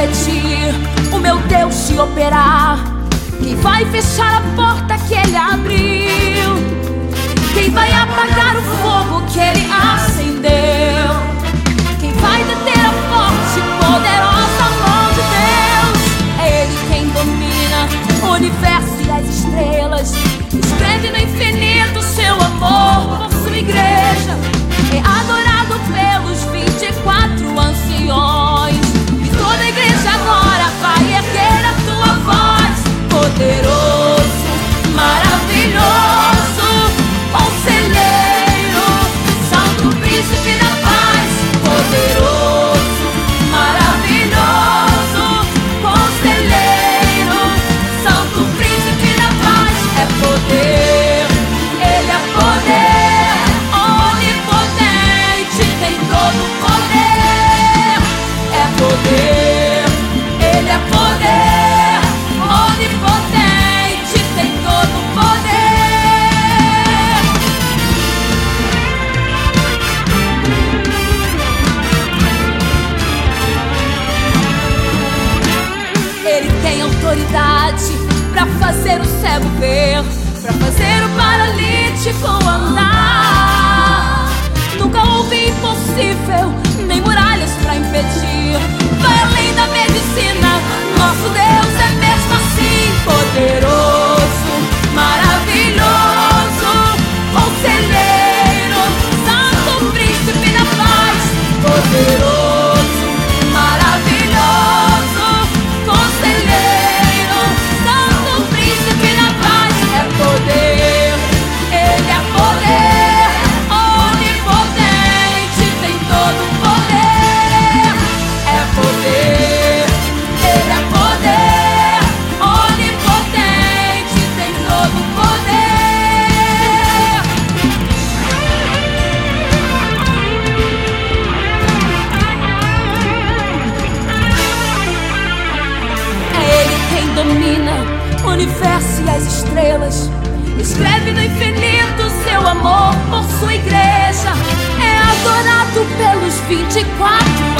impedir o meu Deus de operar? Quem vai fechar a porta que Ele abriu? Quem vai apagar o fogo que Ele acendeu? Quem vai deter a forte e poderosa mão de Deus? É Ele quem domina o universo e as estrelas. Escreve no infinito seu amor por sua igreja. É adorado pelos 24 anciões. E toda a igreja agora vai erguer a tua voz. Poderoso, maravilhoso, conselheiro, santo príncipe da paz. Poderoso, maravilhoso, conselheiro, santo príncipe da paz. É poder, Ele é poder, onipotente, tem todo o poder. É poder, Ele é poder, onipotente, tem todo o poder. Ele tem autoridade pra fazer o cego ver, pra fazer o paralítico andar. Nunca houve impossível, nem muralhas pra impedir. Vai além da medicina, nosso Deus é mesmo assim. Poderoso, maravilhoso, conselheiro, santo príncipe da paz. Poderoso, maravilhoso, conselheiro, santo príncipe da paz. É poder, Ele é poder, onipotente, tem todo o poder. É poder, Ele é poder, onipotente, tem todo o poder. É Ele quem domina o universo e as estrelas. Escreve no infinito seu amor por sua igreja. É adorado pelos 24